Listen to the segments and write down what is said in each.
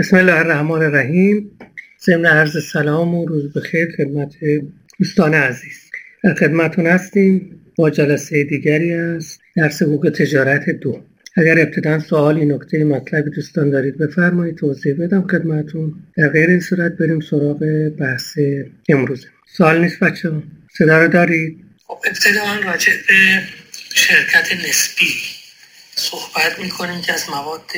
بسم الله الرحمن الرحیم. ضمن عرض سلام و روز بخیر خدمت دوستان عزیز. در خدمتتون هستیم با جلسه دیگری از درس حقوق تجارت 2. اگر ابتداً سوالی، نکته، مطلبی دوستان دارید بفرمایید توضیح بدم خدمتتون. در غیر این صورت بریم سراغ بحث امروز. سوال نیست بچه‌ها؟ صدا رو دارید؟ ابتداً راجع به شرکت نسبی صحبت می‌کنیم که از مواد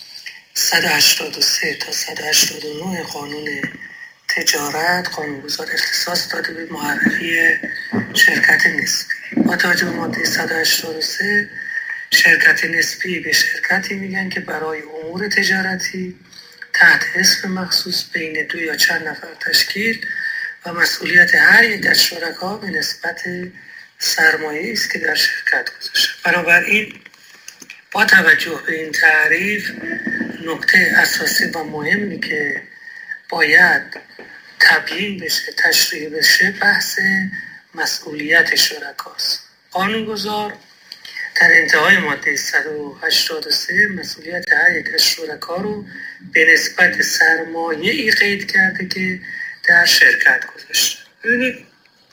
183 تا 189 قانون تجارت قانونگذار اختصاص داده به معرفی شرکت نسبی. با توجه به ماده 183 شرکت نسبی به شرکتی میگن که برای امور تجارتی تحت اسم مخصوص بین 2 یا چند نفر تشکیل و مسئولیت هر یک از شرکا به نسبت سرمایه است که در شرکت گذاشته. بنابراین با توجه به این تعریف نکته اساسی و مهمی که باید تبیین بشه، تشریح بشه، بحث مسئولیت شرکاست. قانونگذار در انتهای ماده 183 مسئولیت هر یک از شرکا رو به نسبت سرمایه ای قید کرده که در شرکت گذاشته. ببینید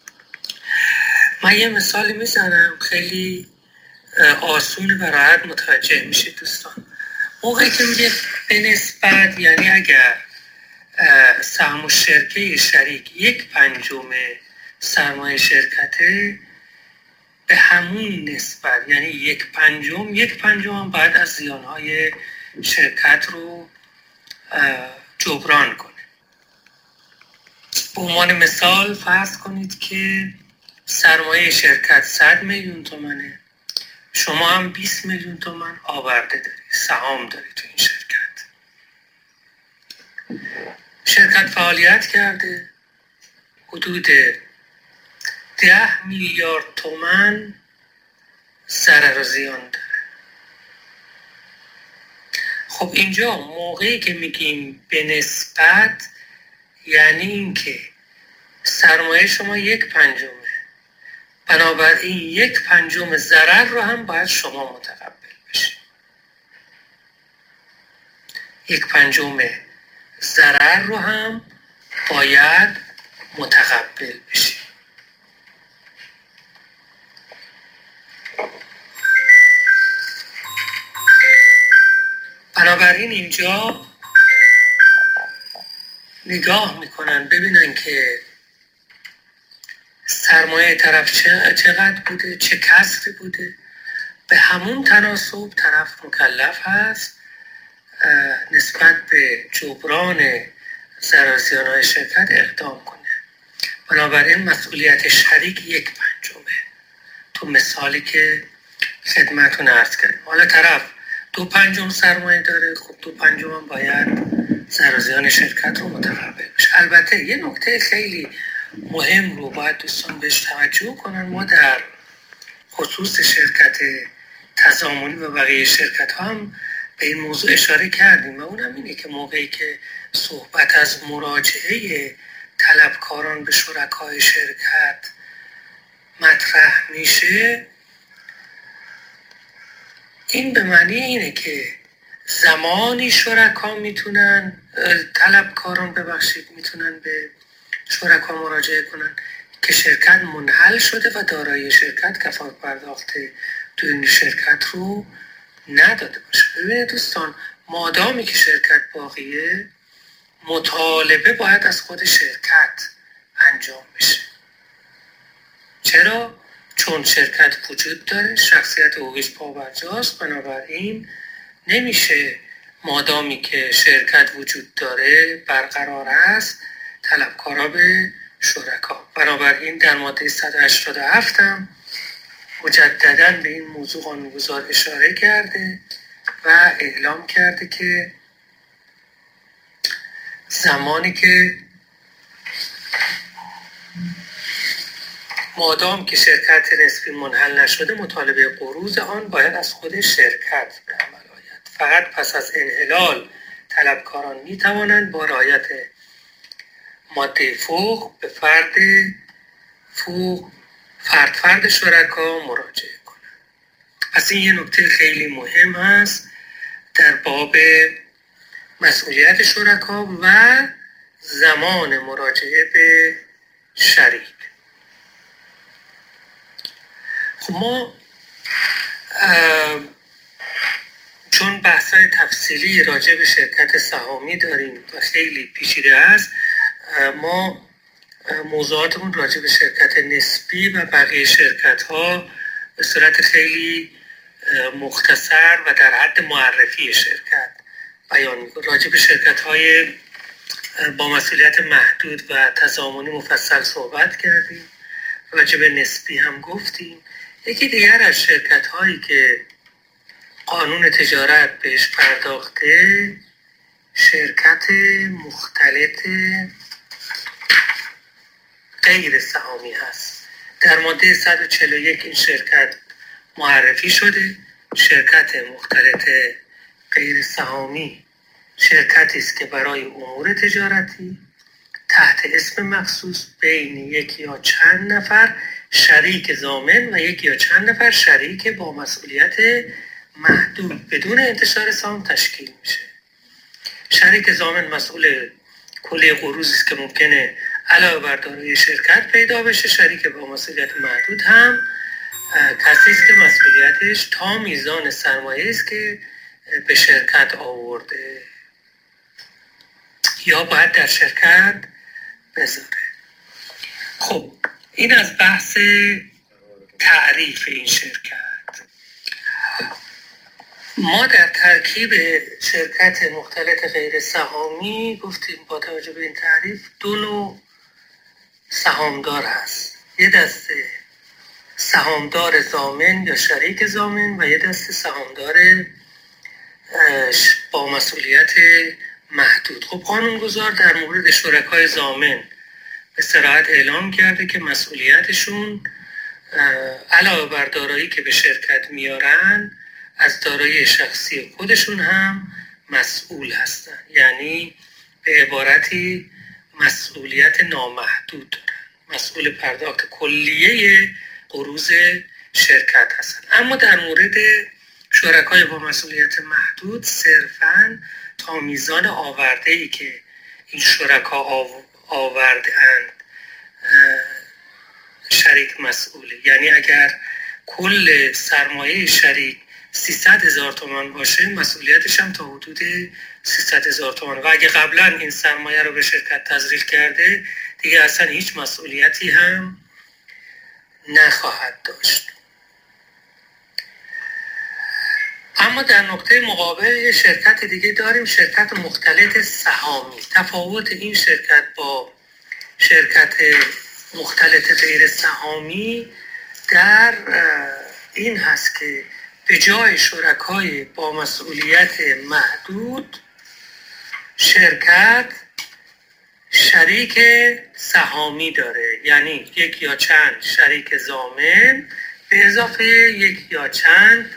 من یه مثالی میزنم خیلی آسونه و راحت متوجه میشید دوستان. موقعی که میگه به نسبت یعنی اگر سهم الشرکه شریک 1/5 سرمایه شرکته، به همون نسبت یعنی 1/5 هم باید از زیانهای شرکت رو جبران کنه. به عنوان مثال فرض کنید که سرمایه شرکت 100 میلیون تومنه، شما هم 20 میلیون تومان آورده داری، سهام داری تو این شرکت. شرکت فعالیت کرده، حدود 10 میلیارد تومان ضرر و زیان داره. خب اینجا موقعی که میگیم به نسبت یعنی این که سرمایه شما 1/5، بنابراین 1/5 ضرر رو هم باید شما متقبل بشید. 1/5 ضرر رو هم باید متقبل بشید. بنابراین اینجا نگاه میکنن ببینن که سرمایه طرف چقدر بوده، چه کسری بوده، به همون تناسب طرف مکلف هست نسبت به جبران ضرر و زیان‌های شرکت اقدام کنه. بنابراین مسئولیت شریک 1/5 تو مثالی که خدمتتون عرض کردیم. حالا طرف 2/5 سرمایه داره، خب 2/5 هم باید ضرر و زیان شرکت رو متقبل بشه. البته یه نکته خیلی مهم رو باید دوستان بهش توجه کنن. ما در خصوص شرکت تضامنی و بقیه شرکت ها هم به این موضوع اشاره کردیم و اونم اینه که موقعی که صحبت از مراجعه طلبکاران به شرکای شرکت مطرح میشه، این به معنی اینه که زمانی شرکا میتونن میتونن به شرکا مراجعه کنن که شرکت منحل شده و دارایی شرکت کفاف پرداخت تو این شرکت رو نداده باشه. ببینید دوستان، مادامی که شرکت باقیه، مطالبه باید از خود شرکت انجام بشه. چرا؟ چون شرکت وجود داره، شخصیت حقوقیش پابرجاست، بنابراین نمیشه مادامی که شرکت وجود داره برقرار است طلبکارا به شرکا. بنابراین در ماده 187 هم مجدداً به این موضوع قانونگذار اشاره کرده و اعلام کرده که زمانی که مادام که شرکت نسبی منحل نشده، مطالبه قروض آن باید از خود شرکت به عمل آید. فقط پس از انحلال طلبکاران می توانند با رعایت ماده فوق به فرد شرکا مراجعه کنند. پس این یه نکته خیلی مهم هست در باب مسئولیت شرکا و زمان مراجعه به شریک. خب ما چون بحث‌های تفصیلی راجع به شرکت سهامی داریم و خیلی پیچیده است، ما موضوعاتمون راجع به شرکت نسبی و بقیه شرکت‌ها به صورت خیلی مختصر و در حد معرفی شرکت بیان می‌کنیم. راجع به شرکت‌های با مسئولیت محدود و تضامنی مفصل صحبت کردیم، راجع به نسبی هم گفتیم. یکی دیگر از شرکت‌هایی که قانون تجارت بهش پرداخته شرکت مختلط غیر سهامی هست. در ماده 141 این شرکت معرفی شده. شرکت مختلط غیر سهامی شرکتی است که برای امور تجارتی تحت اسم مخصوص بین یک یا چند نفر شریک ضامن و یک یا چند نفر شریک با مسئولیت محدود بدون انتشار سهام تشکیل میشه. شریک ضامن مسئول کلی قروضی است که ممکنه علاوه بر دارایی شرکت پیدا بشه. شریک با مسئولیت محدود هم کسی است که مسئولیتش تا میزان سرمایه است که به شرکت آورده یا باید در شرکت بذاره. خب این از بحث تعریف این شرکت. ما در ترکیب شرکت مختلط غیر سهامی گفتیم با توجه به این تعریف دو نوع سهامدار هست. یه دسته سهامدار ضامن یا شریک ضامن و یه دسته سهامدار با مسئولیت محدود. خب قانونگذار در مورد شرکای ضامن به صراحت اعلام کرده که مسئولیتشون علاوه بر دارایی که به شرکت میارن از دارایی شخصی خودشون هم مسئول هستن، یعنی به عبارتی مسئولیت نامحدود دارن، مسئول پرداخت کلیه قروض شرکت هستن. اما در مورد شرکای با مسئولیت محدود صرفاً تا میزان آورده‌ای که این شرکا آورده اند شریک مسئوله. یعنی اگر کل سرمایه شریک 300,000 تومان باشه مسئولیتش هم تا حدود 300,000 تومان و اگه قبلا این سرمایه رو به شرکت تزریق کرده دیگه اصلا هیچ مسئولیتی هم نخواهد داشت. اما در نقطه مقابل یه شرکت دیگه داریم، شرکت مختلط سهامی. تفاوت این شرکت با شرکت مختلط غیر سهامی در این هست که به جای شرکای با مسئولیت محدود شرکت شریک سهامی داره، یعنی یک یا چند شریک ضامن به اضافه یک یا چند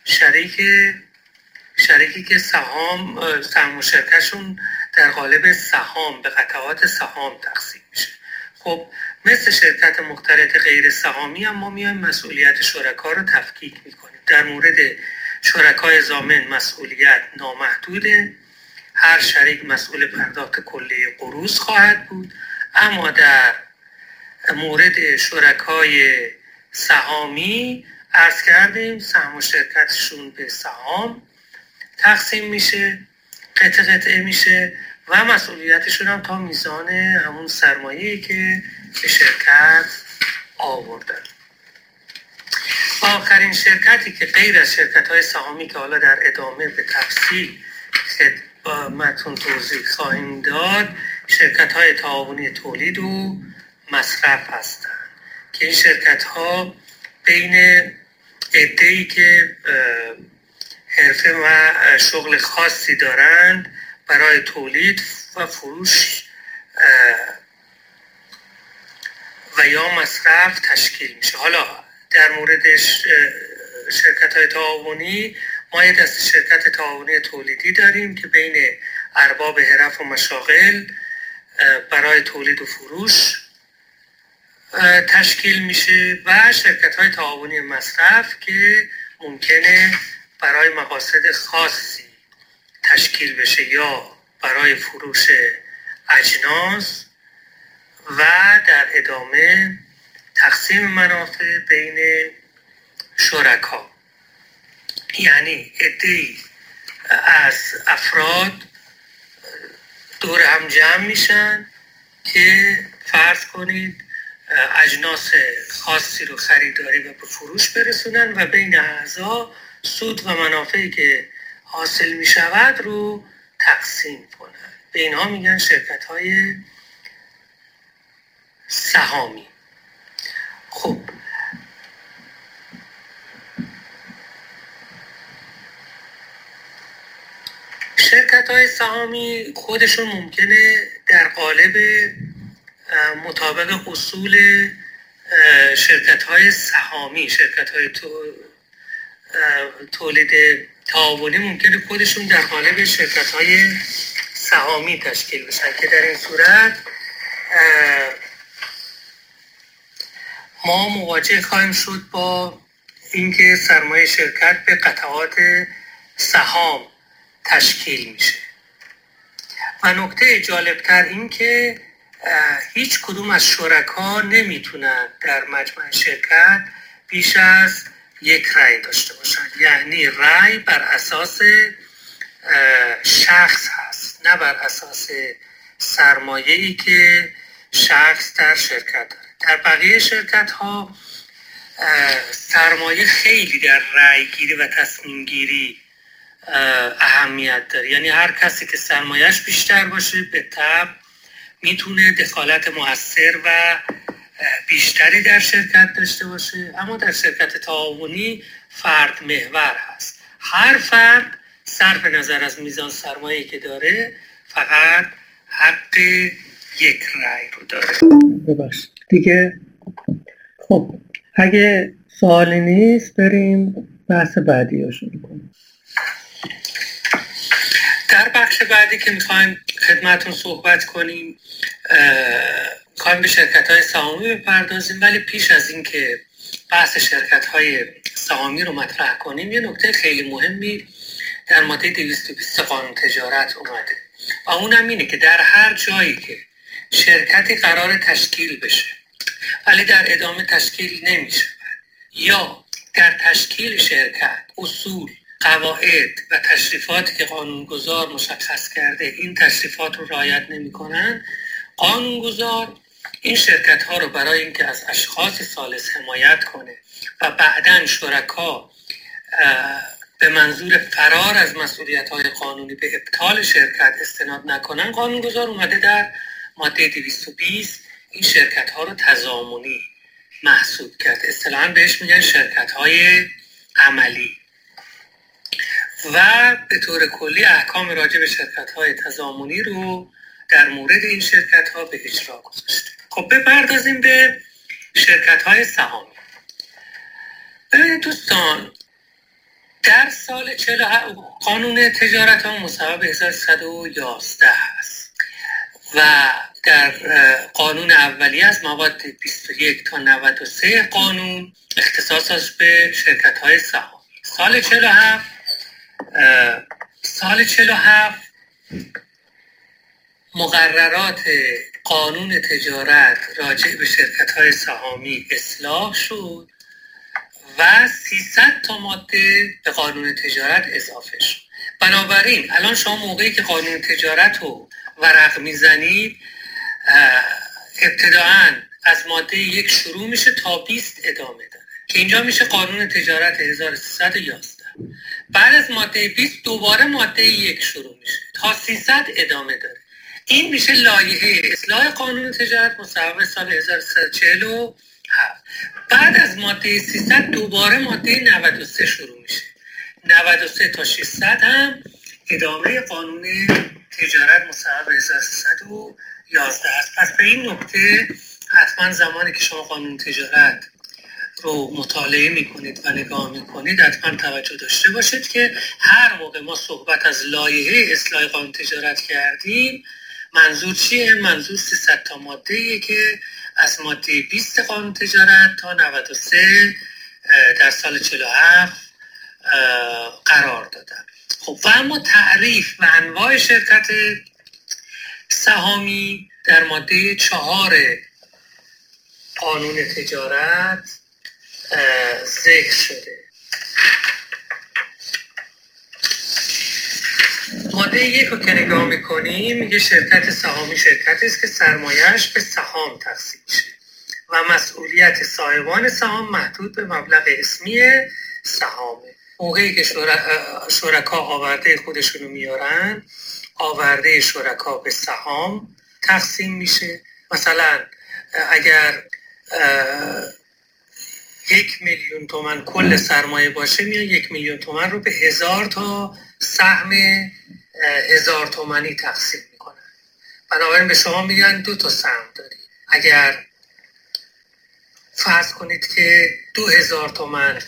شریکی که سهام و شرکتشون در قالب سهام به قطعات سهام تقسیم میشه. خب مثل شرکت مختلط غیر سهامی هم ما میایم مسئولیت شرکا رو تفکیک میکنیم. در مورد شرکای ضامن مسئولیت نامحدوده، هر شریک مسئول پرداخت کلی قروض خواهد بود. اما در مورد شرکای سهامی عرض کردیم سهم و شرکتشون به سهام تقسیم میشه، قطعه میشه و مسئولیتشون هم تا میزان همون سرمایه‌ای که به شرکت آوردن. و آخرین شرکتی که غیر از شرکت‌های سهامی که حالا در ادامه به تفصیل خدمتتون توضیح خواهیم داد، شرکت‌های تعاونی تولید و مصرف هستند که این شرکت‌ها بین عده‌ای که حرفه و شغل خاصی دارند برای تولید و فروش و یا مصرف تشکیل میشه. حالا در مورد شرکت‌های تعاونی ما یه دسته شرکت تعاونی تولیدی داریم که بین ارباب حرف و مشاغل برای تولید و فروش تشکیل میشه و شرکت‌های تعاونی مصرف که ممکنه برای مقاصد خاصی تشکیل بشه یا برای فروش اجناس و در ادامه تقسیم منافع بین شرکا. یعنی عده‌ای از افراد دور هم جمع میشن که فرض کنید اجناس خاصی رو خریداری و به فروش برسونن و بین اعضا سود و منافعی که حاصل میشود رو تقسیم کنن. به اینها میگن شرکت‌های سهامی. خب شرکت‌های سهامی خودشون ممکنه در قالب مطابق اصول شرکت‌های سهامی، شرکت‌های تولید تعاونی ممکنه خودشون در قالب شرکت‌های سهامی تشکیل بشن که در این صورت ما مواجه خواهیم شد با اینکه سرمایه شرکت به قطعات سهام تشکیل میشه. و نکته جالبتر این که هیچ کدوم از شرکا نمیتونن در مجمع شرکت بیش از یک رأی داشته باشن. یعنی رأی بر اساس شخص هست، نه بر اساس سرمایه‌ای که شخص در شرکت داره. در بقیه شرکت ها سرمایه خیلی در رأی گیری و تصمیم گیری اهمیت داره. یعنی هر کسی که سرمایهش بیشتر باشه به طبع میتونه دخالت مؤثر و بیشتری در شرکت داشته باشه. اما در شرکت تعاونی فرد محور هست. هر فرد صرف نظر از میزان سرمایه‌ای که داره فقط حق یک رأی رو داره. ببخشید دیگه. خب اگه سوالی نیست بریم بحث بعدی رو شروع کنیم. در بخش بعدی که میخوایم خدمتون صحبت کنیم میخوایم به شرکت‌های سهامی بپردازیم، ولی پیش از این که بحث شرکت‌های سهامی رو مطرح کنیم یه نکته خیلی مهمی در ماده 220 قانون تجارت اومده و اونم اینه که در هر جایی که شرکتی قرار تشکیل بشه ولی در ادامه تشکیل نمیشه یا در تشکیل شرکت اصول، قواعد و تشریفاتی که قانونگذار مشخص کرده این تشریفات رو رعایت نمی‌کنن، قانونگذار این شرکت‌ها رو برای اینکه از اشخاص ثالث حمایت کنه و بعداً شرکا به منظور فرار از مسئولیت‌های قانونی به ابطال شرکت استناد نکنن، قانونگذار اومده در ماده 220 این شرکت‌ها رو تضامنی محسوب کرده. اصطلاحاً بهش میگن شرکت‌های عملی و به طور کلی احکام راجع به شرکت‌های تضامنی رو در مورد این شرکت‌ها به اجرا گذاشته. خب بپردازیم به شرکت‌های سهامی. ببینید دوستان، در سال 47 قانون تجارت هم مصوب 1311 هست و در قانون اولیه از مواد 21 تا 93 قانون اختصاصش به شرکت‌های سهامی. سال 47 مقررات قانون تجارت راجع به شرکت‌های سهامی اصلاح شد و 300 تا ماده به قانون تجارت اضافه شد. بنابراین الان شما موقعی که قانون تجارت رو ورق میزنید ابتداعاً از ماده 1 شروع میشه تا 20 ادامه داره که اینجا میشه قانون تجارت 1311. بعد از ماده 20 دوباره ماده 1 شروع میشه تا 300 ادامه داره. این میشه لایحه اصلاح قانون تجارت مصوب سال 1347. بعد از ماده 300 دوباره ماده 93 شروع میشه. 93 تا 600 هم ادامه قانون تجارت مصوب 1311 است. پس به این نکته حتما زمانی که شما قانون تجارت رو مطالعه میکنید و نگاه میکنید حتما توجه داشته باشید که هر موقع ما صحبت از لایحه اصلاح قانون تجارت کردیم منظور چیه؟ منظور 300 تا ماده‌ایه که از ماده 20 قانون تجارت تا 93 در سال 47 قرار دادن. خب و اما تعریف و انواع شرکت سهامی در ماده 4 قانون تجارت ذکر شده. ماده 1 رو که نگاه میکنیم میگه شرکت سهامی شرکتی است که سرمایه‌اش به سهام تقسیم میشه و مسئولیت صاحبان سهام محدود به مبلغ اسمی سهامه. موقعی که شرکا آورده خودشونو میارن، آورده شرکا به سهام تقسیم میشه. مثلا اگر 1,000,000 تومان کل سرمایه باشه، میان 1,000,000 تومان رو به 1000 تا سهم 1000 تومانی تقسیم میکنن. بنابراین به شما میگن 2 تا سهم داری. اگر فرض کنید که 2000 تومان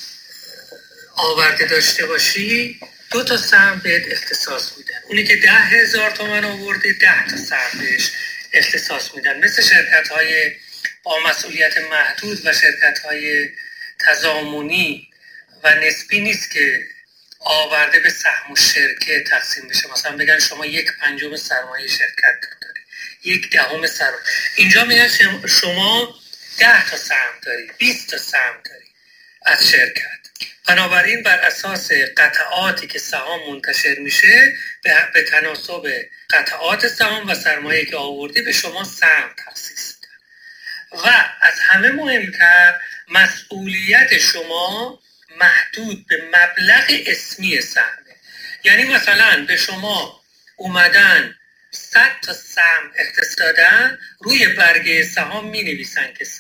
آورده داشته باشی، 2 تا سهم بهت اختصاص میدن. اونی که 10,000 تومان آورده 10 تا سهم بهش اختصاص میدن. مثل شرکت های با مسئولیت محدود و شرکت های تضامنی و نسبی نیست که آورده به سهم و شرکه تقسیم بشه. مثلا بگن شما 1/5 سرمایه شرکت داری، 1/10 سرمایه. اینجا میگن شما 10 تا سهم داری، 20 تا سهم داری از شرکت. بنابراین بر اساس قطعاتی که سهام منتشر میشه به تناسب قطعات سهام و سرمایه که آوردی به شما سهم تخصیص میدن. و از همه مهمتر مسئولیت شما محدود به مبلغ اسمی سهمه. یعنی مثلا به شما اومدن 100 تا سهم اختصاص دادن، روی برگه سهام می نویسن که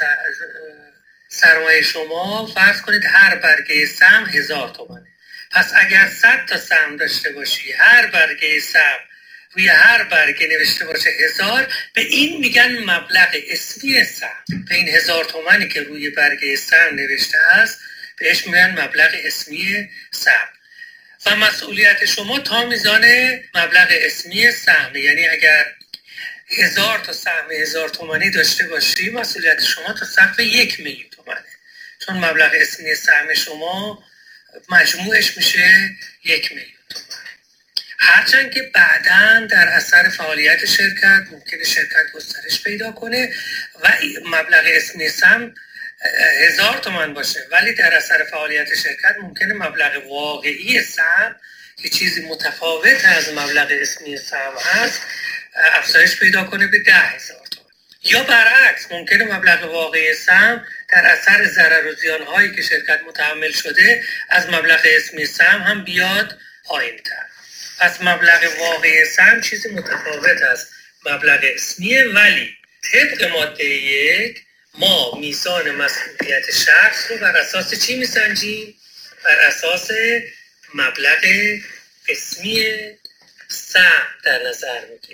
سرمایه شما فرض کنید هر برگه سهم 1000 تومانه. پس اگر 100 تا سهم داشته باشی، هر برگه سهم روی هر برگه نوشته باشه 1000، به این میگن مبلغ اسمی سهم. به این 1000 تومانی که روی برگه سهم نوشته است بهش میگن مبلغ اسمی سهم. و مسئولیت شما تا میزان مبلغ اسمی سهم. یعنی اگر 1000 تا سهم 1000 تومانی داشته باشی، مسئولیت شما تا سقف 1,000,000 تومانه، چون مبلغ اسمی سهم شما مجموعش میشه 1,000,000 تومان. هرچند که بعداً در اثر فعالیت شرکت ممکنه شرکت گسترش پیدا کنه و مبلغ اسمی سهم 1000 تومان باشه، ولی در اثر فعالیت شرکت ممکنه مبلغ واقعی سهم که چیزی متفاوت از مبلغ اسمی سهم هست افزایش پیدا کنه به 10,000 تومان. یا برعکس ممکنه مبلغ واقعی سهم در اثر ضرر و زیان‌هایی که شرکت متحمل شده از مبلغ اسمی سهم هم بیاد پایین‌تر. پس مبلغ واقعی سهم چیزی متفاوت از مبلغ اسمیه، ولی طبق ماده 1 ما میزان مسئولیت شخص رو بر اساس چی میسنجیم؟ بر اساس مبلغ اسمی سهم در نظر میگیریم.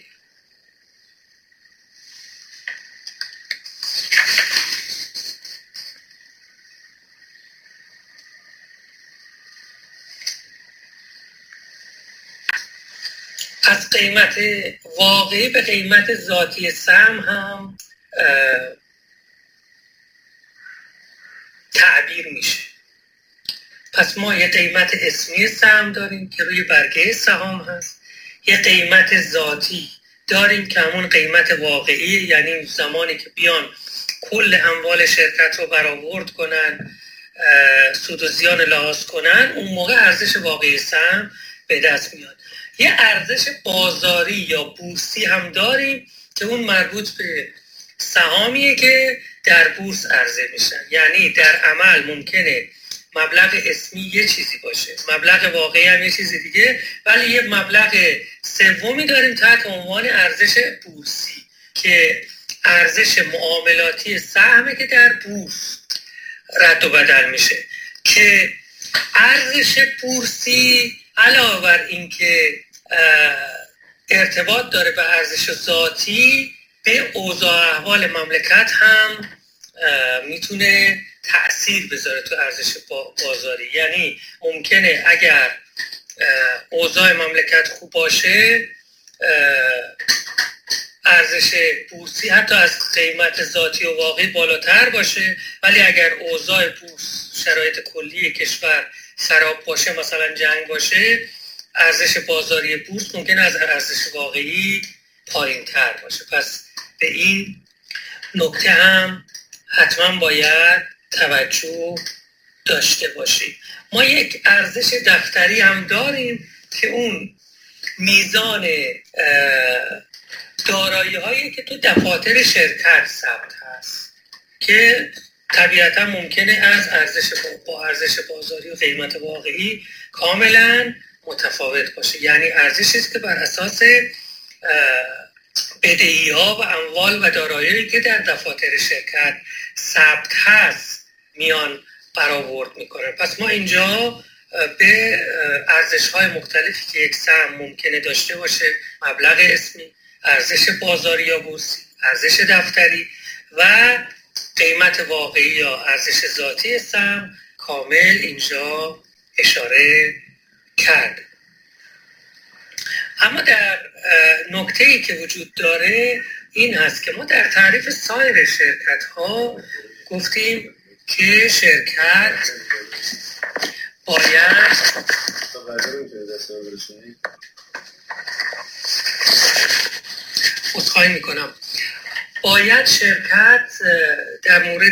از قیمت واقعی به قیمت ذاتی سهم هم تعبیر میشه. پس ما یه قیمت اسمی سهم داریم که روی برگه سهام هست، یه قیمت ذاتی داریم که همون قیمت واقعی، یعنی زمانی که بیان کل اموال شرکت رو برآورد کنن، سود و زیان لحاظ کنن، اون موقع ارزش واقعی سهم به دست میاد. یه ارزش بازاری یا بورسی هم داریم که اون مربوط به سهامیه که در بورس عرضه میشن. یعنی در عمل ممکنه مبلغ اسمی یه چیزی باشه، مبلغ واقعی هم یه چیزی دیگه، ولی یه مبلغ سومی داریم تحت عنوان ارزش بورسی که ارزش معاملاتی سهمه که در بورس رد و بدل میشه. که ارزش بورسی علاوه بر این که ارتباط داره به ارزش ذاتی، به اوضاع احوال مملکت هم میتونه تأثیر بذاره تو ارزش بازاری. یعنی ممکنه اگر اوضاع مملکت خوب باشه ارزش بورسی حتی از قیمت ذاتی و واقعی بالاتر باشه، ولی اگر اوضاع بورس شرایط کلی کشور خراب باشه، مثلا جنگ باشه، ارزش بازاری بورس ممکن از ارزش واقعی پایین تر باشه. پس به این نکته هم حتما باید توجه داشته باشیم. ما یک ارزش دفتری هم داریم که اون میزان دارایی هایی که تو دفاتر شرکت ثبت هست که طبیعتا ممکنه از ارزش بازاری و قیمت واقعی کاملا متفاوت باشه. یعنی ارزشی است که بر اساس بدهی ها و اموال و دارایی‌هایی که در دفاتر شرکت ثبت هست میان برآورد میکنه. پس ما اینجا به ارزش های مختلفی که یک سهم ممکنه داشته باشه، مبلغ اسمی، ارزش بازاری یا بورسی، ارزش دفتری و قیمت واقعی یا ارزش ذاتی سهم، کامل اینجا اشاره کرد. اما در نکته‌ای که وجود داره این هست که ما در تعریف سایر شرکت ها گفتیم که شرکت باید عذرخواهی میکنم، باید شرکت در مورد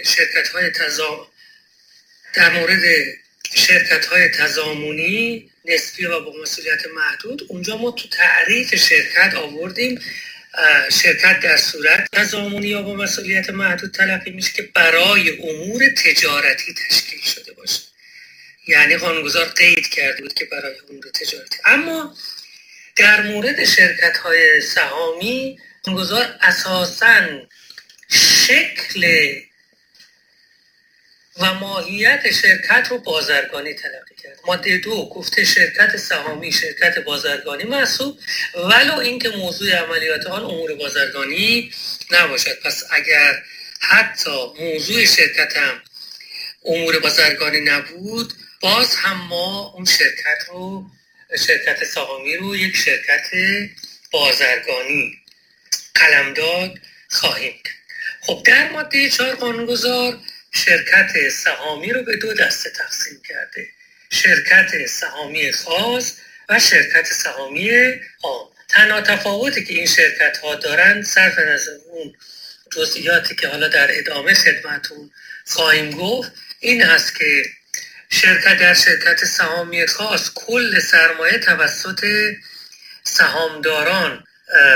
شرکت های تضامنی نسبی و با مسئولیت محدود، اونجا ما تو تعریف شرکت آوردیم شرکت در صورت تضامنی یا با مسئولیت محدود تلقی میشه که برای امور تجارتی تشکیل شده باشه. یعنی قانونگذار قید کرده بود که برای امور تجارتی. اما در مورد شرکت های سهامی قانونگذار اساساً شکل و ماهیت شرکت رو بازرگانی تلقی کرد. ماده 2 گفته شرکت سهامی شرکت بازرگانی محسوب ولو اینکه موضوع عملیات آن امور بازرگانی نباشد. پس اگر حتی موضوع شرکت هم امور بازرگانی نبود، باز هم ما اون شرکت سهامی رو یک شرکت بازرگانی قلمداد خواهیم کرد. خب در ماده 4 قانونگذار شرکت سهامی رو به 2 دسته تقسیم کرده: شرکت سهامی خاص و شرکت سهامی عام. تنها تفاوتی که این شرکت ها دارن صرف نظر اون جزئیاتی که حالا در ادامه خدمتون خواهیم گفت این هست که در شرکت سهامی خاص کل سرمایه توسط سهامداران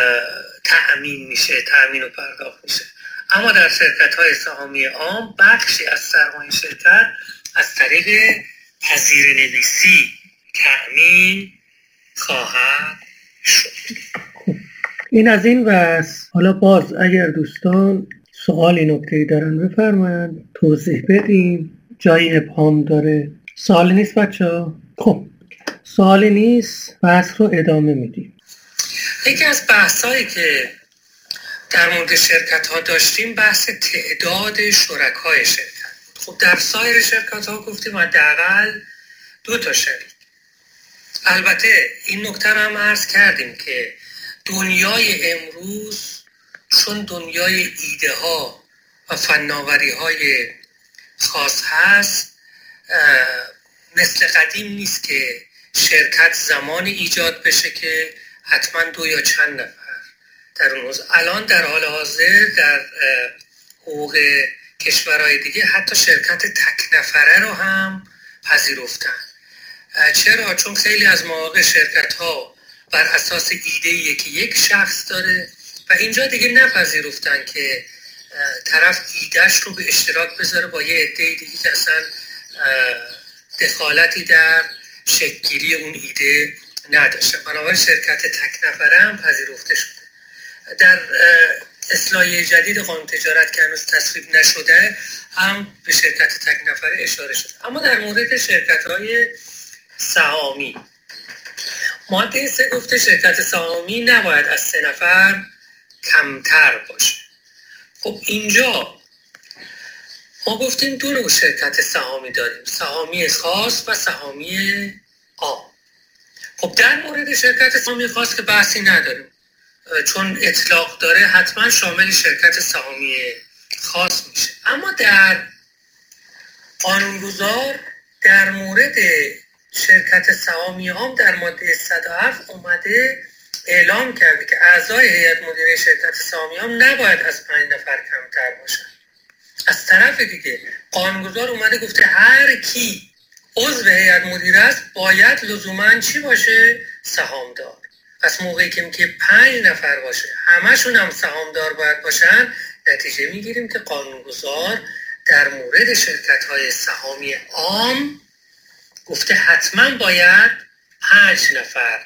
تأمین و پرداخت میشه. اما در شرکت‌های سهامی عام بخشی از سرمایه شرکت از طریق پذیره‌نویسی تأمین خواهد شد. این از این بس. حالا باز اگر دوستان سوالی نکته‌ای دارن بفرمایند توضیح بدیم. جایی ابهام داره. سوالی نیست بچه‌ها؟ خب سوالی نیست، بحث رو ادامه میدیم. یکی از بحثایی که در مورد شرکت ها داشتیم بحث تعداد شرکای شرکت. خب در سایر شرکت ها گفتیم حداقل 2 تا شریک. البته این نکته رو هم عرض کردیم که دنیای امروز چون دنیای ایده ها و فناوری های خاص هست، مثل قدیم نیست که شرکت زمانی ایجاد بشه که حتما 2 یا چند نفر در اون روز. الان در حال حاضر در حقوق کشورهای دیگه حتی شرکت تک نفره رو هم پذیرفتن. چرا؟ چون خیلی از مواقع شرکت ها بر اساس ایده‌ای که یک شخص داره و اینجا دیگه نپذیرفتن که طرف ایدهش رو به اشتراک بذاره با یه عده دیگه که اصلا دخالتی در شکل‌گیری اون ایده نداشته. بنابراین شرکت تک نفره هم پذیرفته شده. در اصلاحیه جدید قانون تجارت که هنوز تصویب نشده هم به شرکت تک نفره اشاره شده. اما در مورد شرکت‌های سهامی ماده 3 گفته شرکت سهامی نباید از 3 نفر کمتر باشه. خب اینجا ما گفتیم 2 نوع شرکت سهامی داریم: سهامی خاص و سهامی عام. خب در مورد شرکت سهامی خاص که بحثی نداریم، چون اطلاق داره حتما شامل شرکت سهامی خاص میشه. اما در قانونگذار در مورد شرکت سهامی عام در ماده 107 اومده اعلام کرده که اعضای هیئت مدیره شرکت سهامی عام نباید از 5 نفر کمتر باشن. از طرف دیگه قانونگذار اومده گفته هر کی عضو هیئت مدیره است باید لزوما چی باشه؟ سهامدار. پس موقعی که میگه 5 نفر باشه همشون هم سهامدار باید باشن، نتیجه میگیریم که قانونگذار در مورد شرکت‌های سهامی عام گفته حتما باید 5 نفر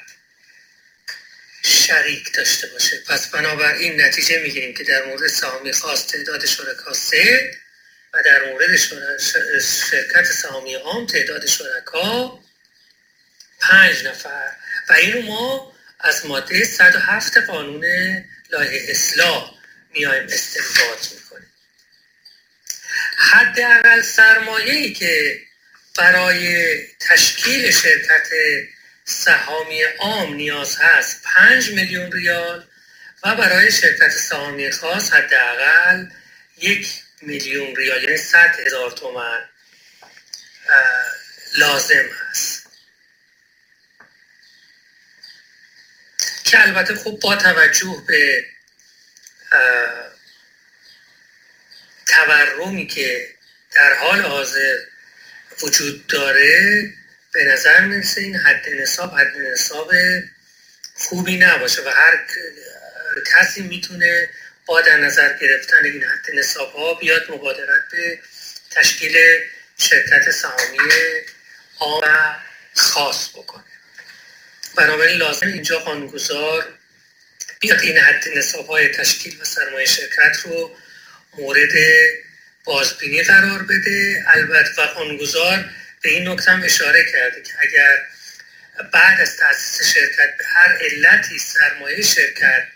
شریک داشته باشه. پس بنابراین نتیجه میگیریم که در مورد سهامی خاص تعداد شرکا 3 و در مورد شرکت سهامی عام تعداد شرکا 5 نفر و اینو ما از ماده 107 قانون لایحه اصلاح میایم استنباط میکنیم. حداقل سرمایه‌ای که برای تشکیل شرکت سهامی عام نیاز هست 5 میلیون ریال و برای شرکت سهامی خاص حداقل 1 میلیون ریال یعنی 100,000 تومان لازم هست که البته خب با توجه به تورمی که در حال حاضر وجود داره به نظر میرسه این حد نصاب خوبی نباشه و هر کسی میتونه با در نظر گرفتن این حد نصاب ها بیاد مبادرت به تشکیل شرکت سهامی عام و خاص بکنه. بنابراین لازم اینجا قانونگذار بیاد این حد نصاب های تشکیل و سرمایه شرکت رو مورد بازبینی قرار بده. البته و قانونگذار به این نکته هم اشاره کرده که اگر بعد از تأسیس شرکت به هر علتی سرمایه شرکت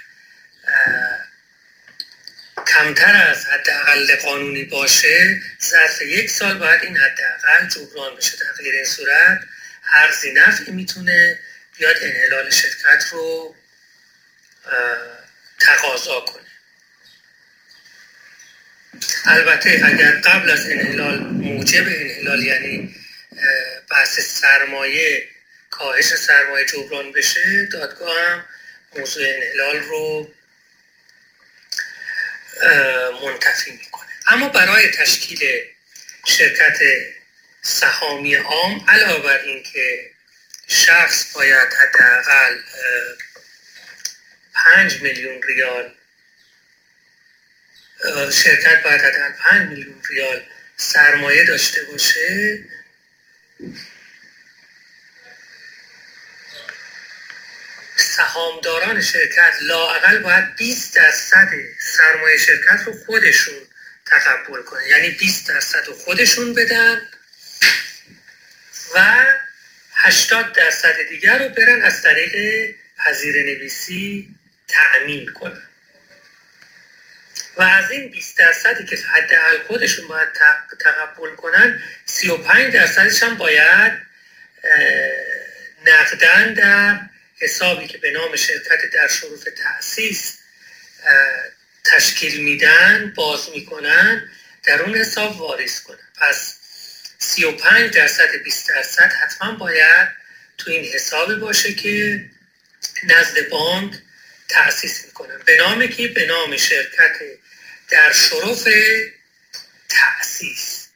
کمتر از حداقل قانونی باشه ظرف 1 سال باید این حداقل جبران بشه. در غیر این صورت هر ذی نفعی میتونه بیاد انحلال شرکت رو تقاضا کنه. البته اگر قبل از انحلال موجب انحلال یعنی بحث سرمایه کاهش سرمایه جبران بشه، دادگاه هم موضوع انحلال رو منتفی میکنه. اما برای تشکیل شرکت سهامی عام علاوه بر این که شخص باید حداقل 5 میلیون ریال شرکت باید حداقل 5 میلیون ریال سرمایه داشته باشه، سهامداران شرکت لااقل باید 20% سرمایه شرکت رو خودشون تقبل کنن، یعنی 20% رو خودشون بدن و 80% دیگر رو برن از طریق پذیره‌نویسی تأمین کنن و از این 20% که حداقل خودشون باید تقبل کنن 35% هم باید نقداً در حسابی که به نام شرکت در شرف تأسیس تشکیل میدن باز میکنن در اون حساب واریز کنن. پس 35% 20% حتما باید تو این حسابی باشه که نزد بانک تأسیس میکنن. به نام کی؟ به نام شرکت در شرف تأسیس.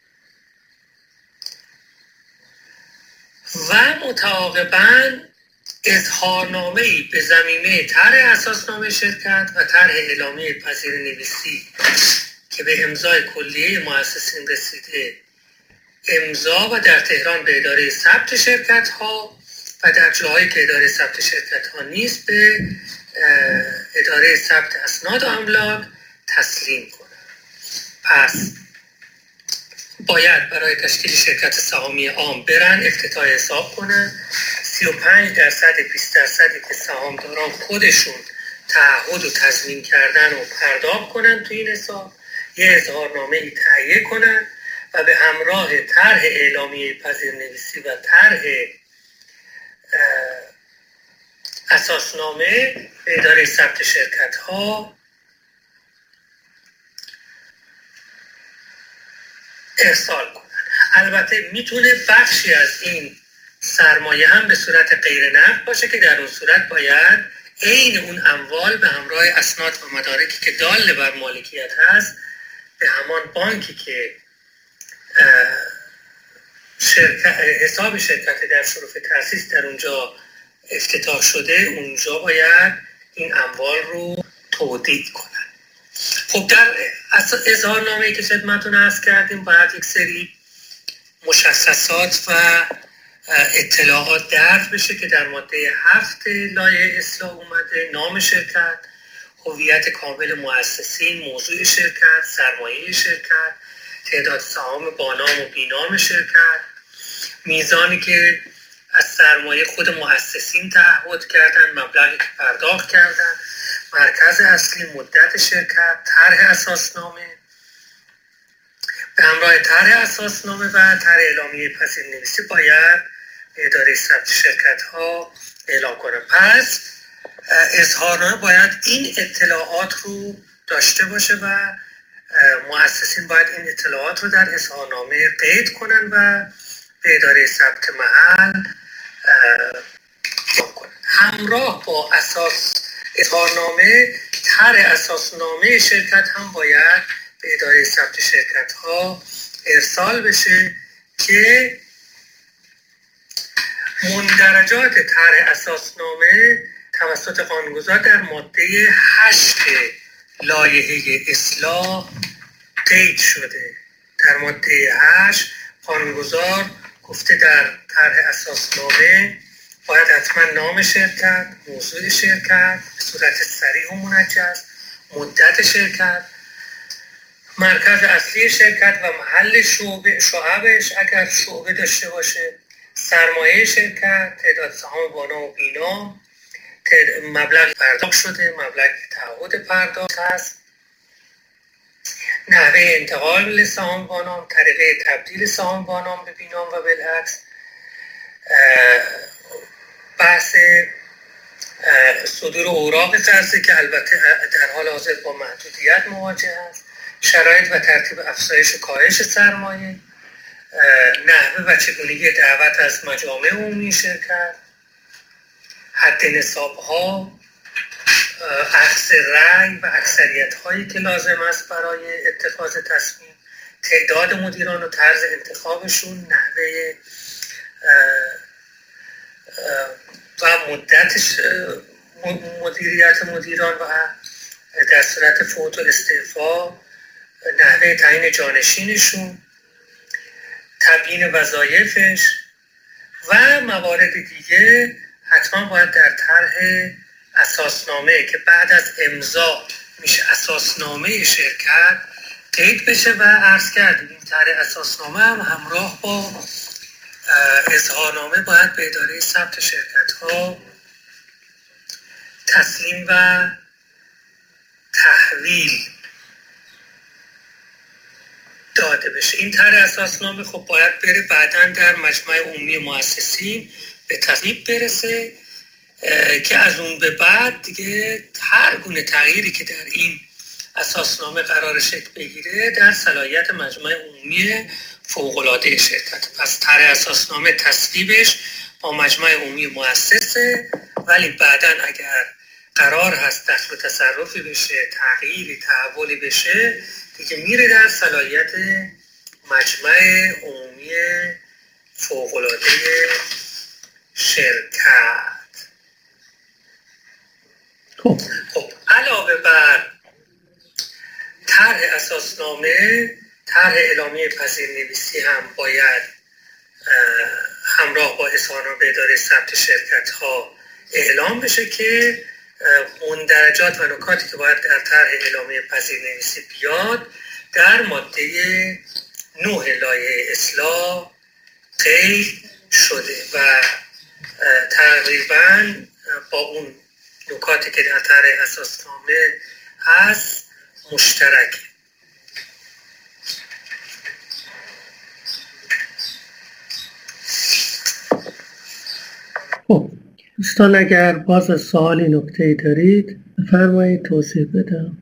و متعاقباً اظهارنامه‌ای به ضمیمه طرح اساسنامه شرکت و طرح اعلامیه پذیره‌نویسی که به امضای کلیه مؤسسین رسیده امضا و در تهران به اداره ثبت شرکت ها و در جاهایی که اداره ثبت شرکت ها نیست به اداره ثبت اسناد و املاک تسلیم کنه. پس باید برای تشکیل شرکت سهامی عام برن افتتاح حساب کنن، 35% 20% که سهامداران خودشون تعهد و تضمین کردن و پرداخت کنن تو این حساب، یه اظهارنامه‌ای تهیه کنن و به همراه طرح اعلامیه پذیره‌نویسی و طرح اساسنامه به اداره ثبت شرکت ها ارسال کنن. البته میتونه بخشی از این سرمایه هم به صورت غیر نقد باشه که در اون صورت باید عین اون اموال به همراه اسناد و مدارکی که دال بر مالکیت هست به همان بانکی که حساب شرکت در شرف تأسیس در اونجا افتتاح شده، اونجا باید این اموال رو تودیع کنن. خب در اظهارنامه‌ای که خدمتتون عرض کردیم باید یک سری مشخصات و اطلاعات درج بشه که در ماده 7 لایحه اصلاح اومده: نام شرکت، هویت کامل مؤسسین، موضوع شرکت، سرمایه شرکت، تعداد سهام با نام و بینام شرکت، میزانی که از سرمایه خود مؤسسین تعهد کردن، مبلغی که پرداخت کردن، مرکز اصلی، مدت شرکت، طرح اساسنامه. به همراه طرح اساسنامه و طرح اعلامیه پذیرنویسی باید به اداره ثبت شرکت ها اعلام کنه. پس اظهارنامه باید این اطلاعات رو داشته باشه و مؤسسین باید این اطلاعات رو در اظهارنامه قید کنن و به اداره ثبت محل اعلام کنن. همراه با اظهارنامه طرح اساسنامه شرکت هم باید به اداره ثبت شرکت ها ارسال بشه که مندرجات طرح اساسنامه توسط قانونگذار در ماده 8 لایحه اصلاح قید شده. در ماده 8 قانونگذار گفته در طرح اساسنامه باید حتما نام شرکت، موضوع شرکت به صورت صریح و منجز، مدت شرکت، مرکز اصلی شرکت و محل شعبش اگر شعبه داشته باشه، سرمایه شرکت، تعداد سهام با نام و بینام، مبلغ پرداخت شده، مبلغ تعهد پرداخت هست، نحوه انتقال سهام با نام، طریقه تبدیل سهام با نام به بینام و بالعکس، بحث صدور اوراق قرضه که البته در حال حاضر با محدودیت مواجه است، شرایط و ترتیب افزایش و کاهش سرمایه، نحوه و چگونگی دعوت از مجامع عمومی شرکت، حد نصاب‌ها، اخذ رأی و اکثریت‌هایی که لازم است برای اتخاذ تصمیم، تعداد مدیران و طرز انتخابشون، نحوه و مدت مدیریت مدیران و در صورت فوت و استعفا نحوه تعیین جانشینشون، تبیین وظایفش و موارد دیگه حتما باید در طرح اساسنامه که بعد از امضا میشه اساسنامه شرکت قید بشه و عرض کردیم این طرح اساسنامه هم همراه با اظهارنامه باید به اداره ثبت شرکت ها تسلیم و تحویل داده بشه. این طرح اساسنامه خب باید بره بعداً در مجمع عمومی مؤسسین به تصویب برسه که از اون به بعد دیگه هر گونه تغییری که در این اساسنامه قرار شکل بگیره در صلاحیت مجمع عمومی فوق‌العاده شرکت. پس طرح اساسنامه تصویبش با مجمع عمومی مؤسسه، ولی بعداً اگر قرار هست دخل و تصرفی بشه، تغییری تحولی بشه، دیگه میره در صلاحیت مجمع عمومی فوق‌العاده شرکت. خب علاوه بر طرح اساسنامه، طرح اعلامیه پذیرنویسی هم باید همراه با اظهارنامه به اداره ثبت شرکت ها اعلام بشه که مندرجات و نکاتی که باید در طرح اعلامیه پذیرنویسی بیاد در ماده 9 لایحه اصلاح قید شده و تقریبا با اون نکاتی که در طرح اساسنامه هست مشترکه. خب دوستان اگر باز سوالی نکته‌ای دارید بفرمایید توضیح بدم.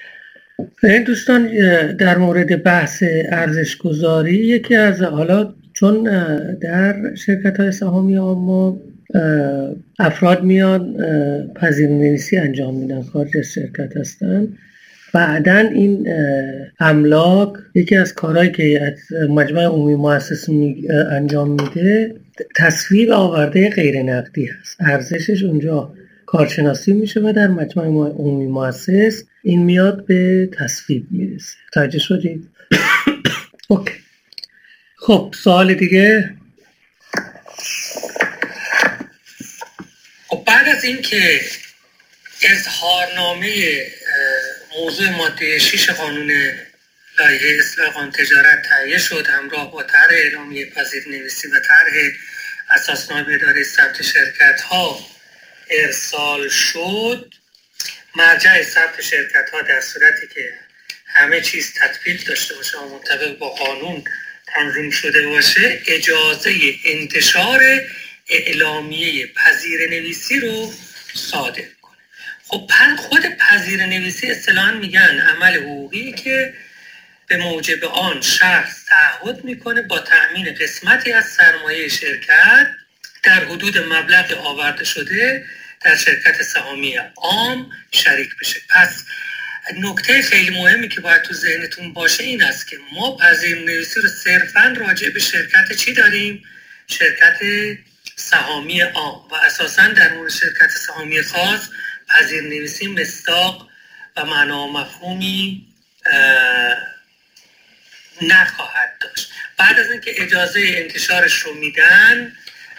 این دوستان در مورد بحث ارزش گذاری یکی از حالا چون در شرکت‌های سهامی عامه افراد میان پذیره‌نویسی انجام میدن، خارج از شرکت هستن، بعداً این املاک یکی از کارهایی که مجمع عمومی مؤسسه انجام میده تصویب آورده غیر نقدی هست. ارزشش اونجا کارشناسی میشه و در مجمع عمومی مؤسس این میاد به تصویب میرسه. توجه شدید؟ اوکی. خب سوال دیگه. خب بعد از این که اظهارنامه موضوع ماده 6 قانون لایحه اصلاح قانون تجارت تهیه شد، همراه با طرح اعلامیه پذیره‌نویسی و طرح اساسنامه اداره ثبت شرکت‌ها ارسال شد، مرجع ثبت شرکت‌ها در صورتی که همه چیز تطبیق داشته باشه و مطابق با قانون تنظیم شده باشه، اجازه انتشار اعلامیه پذیره‌نویسی رو صادر کنه. خب خود پذیره‌نویسی اصطلاحاً میگن عمل حقوقی که به موجب آن شخص تعهد میکنه با تأمین قسمتی از سرمایه شرکت در حدود مبلغ آورده شده در شرکت سهامی عام شریک بشه. پس نکته خیلی مهمی که باید تو ذهنتون باشه این است که ما پذیره‌نویسی رو صرفاً راجع به شرکت چی داریم؟ شرکت سهامی عام، و اساساً در مورد شرکت سهامی خاص پذیره‌نویسی مصداق و معنا و مفهومی نخواهد داشت. بعد از اینکه اجازه انتشارش رو میدن،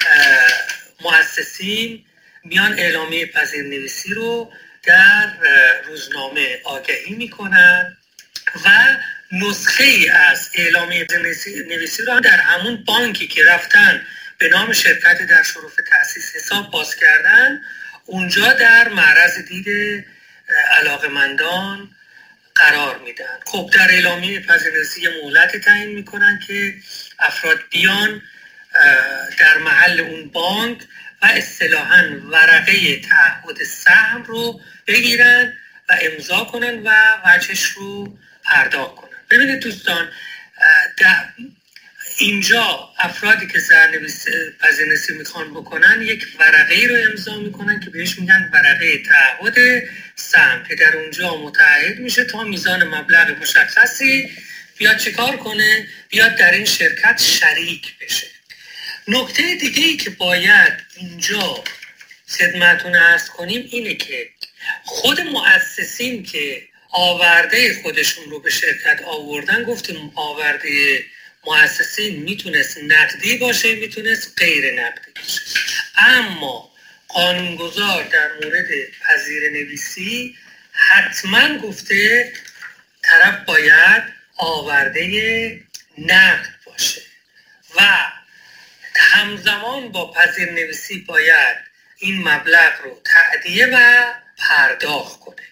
مؤسسین میان اعلامیه پذیره‌نویسی رو در روزنامه آگهی میکنن و نسخه ای از اعلامیه پذیره‌نویسی رو در همون بانکی که رفتن به نام شرکت در شرف تأسیس حساب باز کردن، اونجا در معرض دید علاقمندان قرار میدن. خب در اعلامیه پذیره‌نویسی مهلت تعیین میکنن که افراد بیان در محل اون بانک و اصطلاحاً ورقه تعهد سهم رو بگیرن و امضا کنن و وجهش رو پرداخت کنن. ببینید دوستان، اینجا افرادی که پذیره‌نویسی میخوان بکنن یک ورقه رو امضا میکنن که بهش میگن ورقه تعهد سهم، که در اونجا متعهد میشه تا میزان مبلغ مشخصی بیاد چیکار کنه، بیاد در این شرکت شریک بشه. نکته دیگه ای که باید اینجا خدمتتون عرض کنیم اینه که خود مؤسسین که آورده خودشون رو به شرکت آوردن، گفتیم آورده مؤسسین میتونست نقدی باشه، میتونست غیر نقدی باشه، اما قانونگذار در مورد پذیره‌نویسی حتما گفته طرف باید آورده نقد باشه و همزمان با پذیره‌نویسی باید این مبلغ رو تأدیه و پرداخت کنه.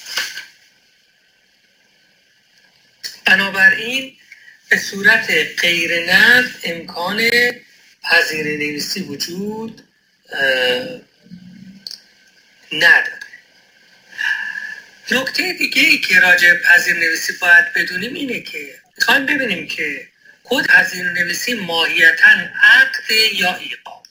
بنابراین به صورت غیر نقد امکان پذیره‌نویسی وجود نداره. نکته دیگه ای که راجع به پذیره‌نویسی باید بدونیم اینه که میخوایم ببینیم که خود پذیره‌نویسی ماهیتاً عقد یا ایقاع.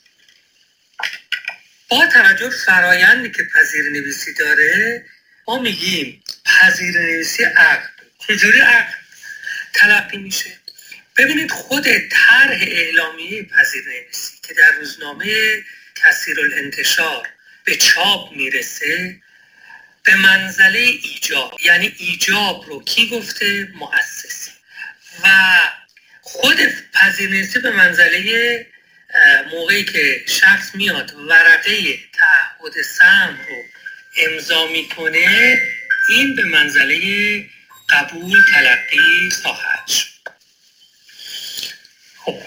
با توجه به فرایندی که پذیره‌نویسی داره، ما میگیم پذیره‌نویسی عقد. چجوری عقد تلقی میشه؟ ببینید خود طرح اعلامیه پذیره‌نویسی که در روزنامه کثیرالانتشار به چاپ میرسه به منزله ایجاب، یعنی ایجاب رو کی گفته؟ مؤسسی. و خود پذیره‌نویسی به منزله موقعی که شخص میاد ورقه تعهد سهم رو امضا میکنه، این به منزله قبول تلقی خواهد شد. خب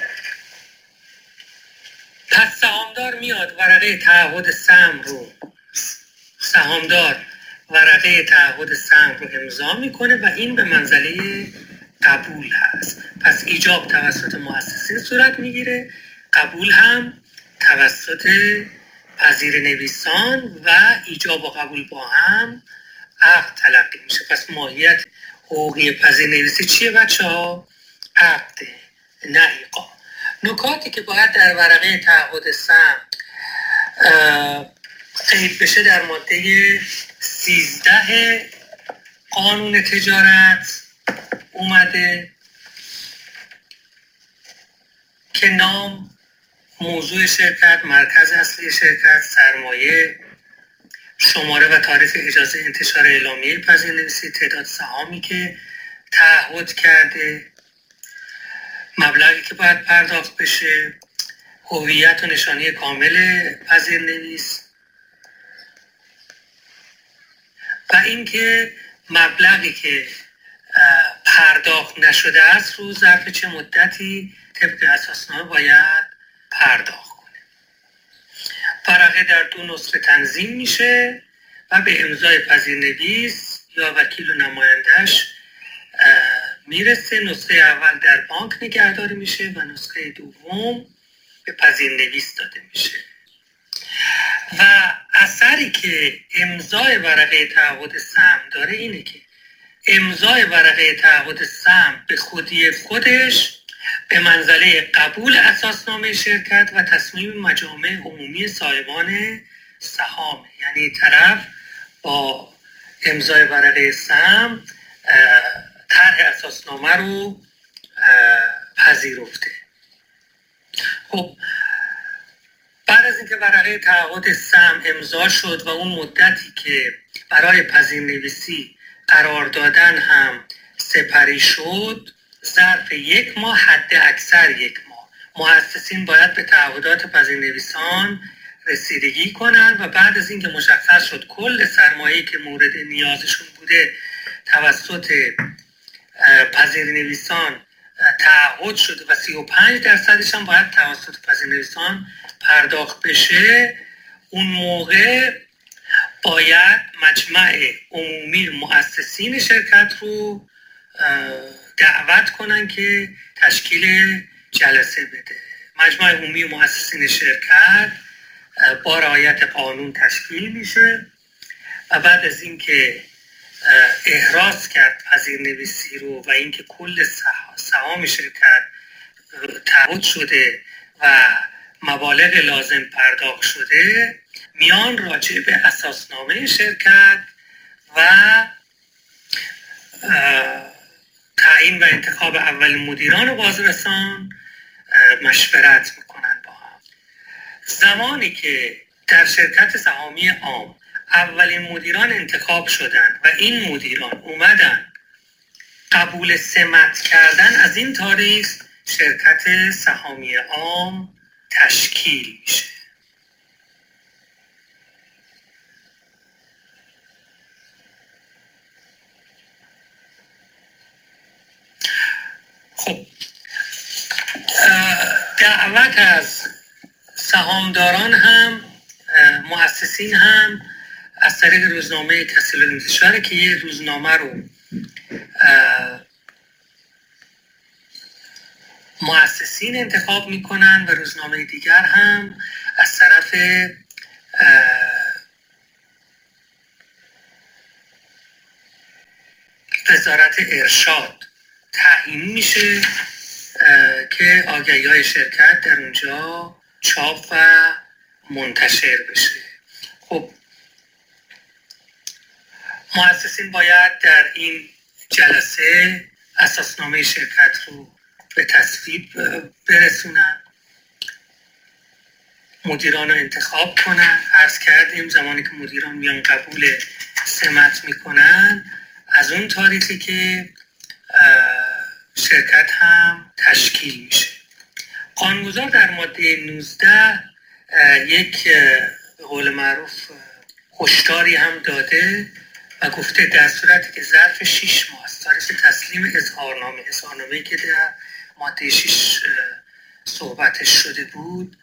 پس سهامدار میاد ورقه تعهد سهم رو امضا میکنه و این به منزله قبول هست. پس ایجاب توسط مؤسسین صورت میگیره، قبول هم توسط پذیره‌نویسان و ایجاب و قبول با هم عقد تلقی میشه. پس ماهیت حقوقی پذیره‌نویسی چیه بچه‌ها؟ عقد، نه ایقاع. نکاتی که باید در ورقه تعهد سهم قید بشه در ماده 13 قانون تجارت اومده که نام، موضوع شرکت، مرکز اصلی شرکت، سرمایه، شماره و تاریخ اجازه انتشار اعلامیه پذیرنویسی، تعداد سهامی که تعهد کرده، مبلغی که باید پرداخت بشه، هویت و نشانی کامل پذیرنویس و اینکه مبلغی که پرداخت نشده است رو ظرف چه مدتی طبق اساسنامه باید پرداخت کنه. ورقه در 2 نسخه تنظیم میشه و به امضای پذیرنویس یا وکیل و نمایندش میرسه. نسخه اول در بانک نگهداری میشه و نسخه دوم به پذیرنویس داده میشه. و اثری که امضای ورقه تعهد سهم داره اینه که امضای ورقه تعهد سهم به خودی خودش به منزله قبول اساسنامه شرکت و تصمیم مجامع عمومی صاحبان سهام، یعنی طرف با امضای ورقه سهم طرح اساسنامه رو پذیرفته. خب بعد از اینکه ورقه تعهد سهم امضا شد و اون مدتی که برای پذیرنویسی قرار دادن هم سپری شد، ظرف 1 ماه، حد اکثر 1 ماه، مؤسسین باید به تعهدات پذیرنویسان رسیدگی کنن و بعد از اینکه مشخص شد کل سرمایه‌ای که مورد نیازشون بوده توسط پذیرنویسان تعهد شده و 35% هم باید توسط پذیرنویسان پرداخت بشه، اون موقع باید مجمع عمومی مؤسسین شرکت رو دعوت کنن که تشکیل جلسه بده. مجمع عمومی مؤسسین شرکت با رعایت قانون تشکیل میشه و بعد از اینکه احراز کرد پذیرنویسی رو و اینکه کل سهام شرکت تعهد شده و مبالغ لازم پرداخت شده، میان راجع به اساسنامه شرکت و تعیین و انتخاب اولین مدیران بازرسان مشورت میکنن با هم. زمانی که در شرکت سهامی عام اولین مدیران انتخاب شدن و این مدیران اومدن قبول سمت کردن، از این تاریخ شرکت سهامی عام تشکیل میشه. خب دعوت از سهامداران هم مؤسسین هم از طریق روزنامه تسهیل الانتشار که یه روزنامه رو مؤسسین انتخاب میکنن و روزنامه دیگر هم از طرف وزارت ارشاد تعیین میشه که آگهی‌های شرکت در اونجا چاپ و منتشر بشه. خب مؤسسین باید در این جلسه اساسنامه شرکت رو به تصویب برسونن، مدیران رو انتخاب کنن. عرض کردیم زمانی که مدیران میان قبول سمت میکنن، از اون تاریخی که شرکت هم تشکیل میشه. قانونگذار در ماده 19 یک به قول معروف هشداری هم داده و گفته در صورتی که ظرف 6 ماه از تاریخ تسلیم اظهارنامه‌ای که در ماده 6 صحبتش شده بود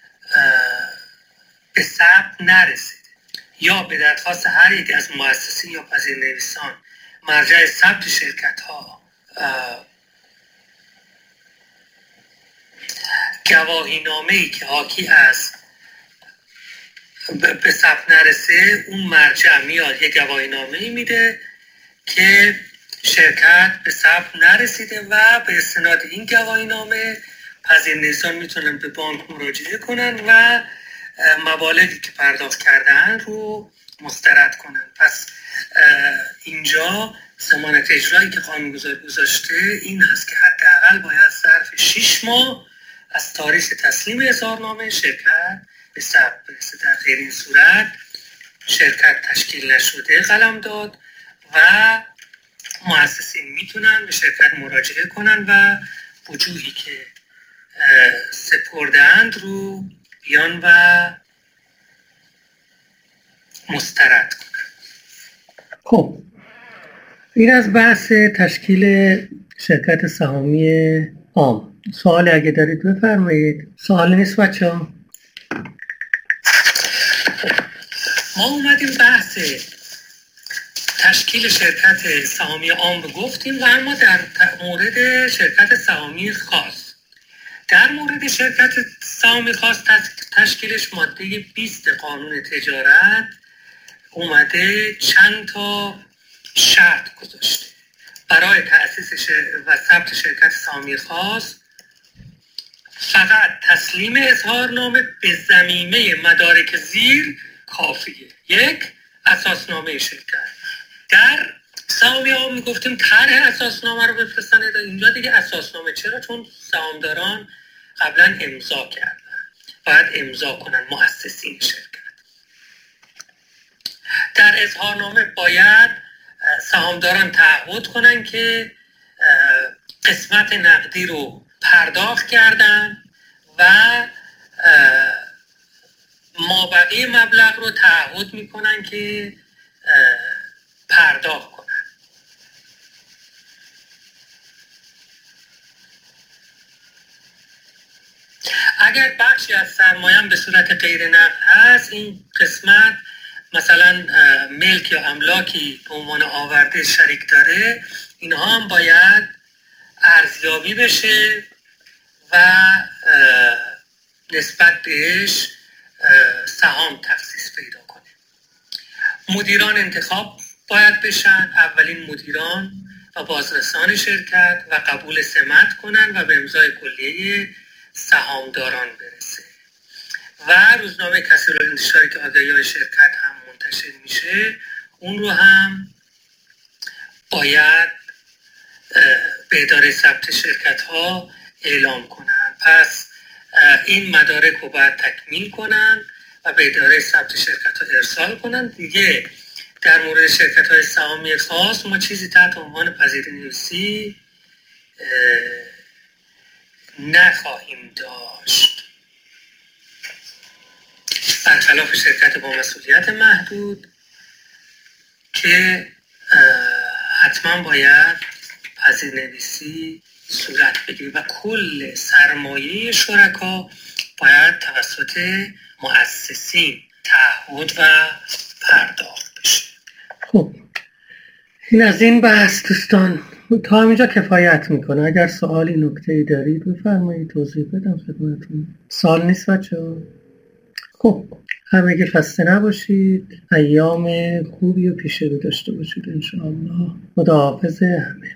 به ثبت نرسید یا به درخواست هر یک از مؤسسین یا پذیرنویسان مرجع ثبت شرکت ها گواهی نامه‌ای که حاکی از به ثبت نرسه، اون مرجع میاد یه گواهی نامه‌ای میده که شرکت به ثبت نرسیده و به استناد این گواهی نامه پذیرنویسان میتونن به بانک مراجعه کنن و مبالغی که پرداخت کردن رو مسترد کنن. پس اینجا ضمانت اجرایی که قانونگذار گذاشته این هست که حداقل باید ظرف 6 ماه از تاریخ تسلیم اظهارنامه شرکت به ثبت برسه. در غیر این صورت شرکت تشکیل نشده قلم داد و مؤسسین میتونن به شرکت مراجعه کنن و وجوهی که سپردند رو بیان و مسترد کنن. خب این از بحث تشکیل شرکت سهامی عام. سوال اگه دارید بفرمایید. سوال نیست بچه ها؟ ما اومدیم بحث تشکیل شرکت سهامی عام رو گفتیم و اما در مورد شرکت سهامی خاص. در مورد شرکت سهامی خاص تشکیلش ماده 20 قانون تجارت اومده چند تا شرط گذاشته. برای تأسیس و ثبت شرکت سهامی خاص فقط تسلیم اظهارنامه به ضمیمه مدارک زیر کافیه. 1. اساسنامه شرکت. در سهامی عام میگفتیم طرح اساسنامه رو بفرستن. اینجا دیگه اساسنامه. چرا؟ چون سهامداران قبلا امضا کردن، باید امضا کنن مؤسسین شرکت. در اظهارنامه باید سهامداران تعهد کنن که قسمت نقدی رو پرداخت کردن و مابقی مبلغ رو تعهد میکنن که پرداخت کنن. اگر بخشی از سرمایه به صورت غیر نقد هست، این قسمت مثلا ملک یا املاکی به عنوان آورده شریک داره، اینها هم باید ارزیابی بشه و نسبت بهش سهام تخصیص پیدا کنه. مدیران انتخاب باید بشن، اولین مدیران و بازرسان شرکت، و قبول سمت کنن و به امضای کلیه سهامداران برسه. و روزنامه کسری الانتشاری که آگهی‌های شرکت هم منتشر میشه، اون رو هم باید به اداره ثبت شرکت ها اعلام کنن. پس این مدارک رو باید تکمیل کنن و به اداره ثبت شرکت ها ارسال کنن. دیگه در مورد شرکت های سهامی خاص ما چیزی تحت عنوان پذیرش‌نویسی نخواهیم داشت، برخلاف شرکت با مسئولیت محدود که حتما باید پذیرش‌نویسی صورت بگیره و کل سرمایه شرکا باید توسط مؤسسین تعهد و پرداخت بشه. خب این از این بحث دوستان تا همینجا کفایت میکنه. اگر سوالی نکته‌ای دارید بفرمایید توضیح بدم خدمتتون. سوال نیست بچه‌ها؟ خب همگی خسته نباشید. ایام خوبی و پیش رو داشته باشید انشاءالله. خداحافظ همه.